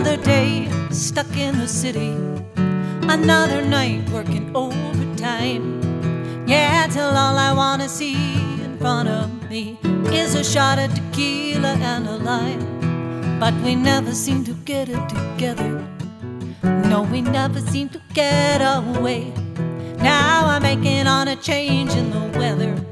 Another day stuck in the city, another night working overtime. Yeah, till all I wanna see in front of me is a shot of tequila and a lime. But we never seem to get it together. No, we never seem to get away. Now I'm banking on a change in the weather.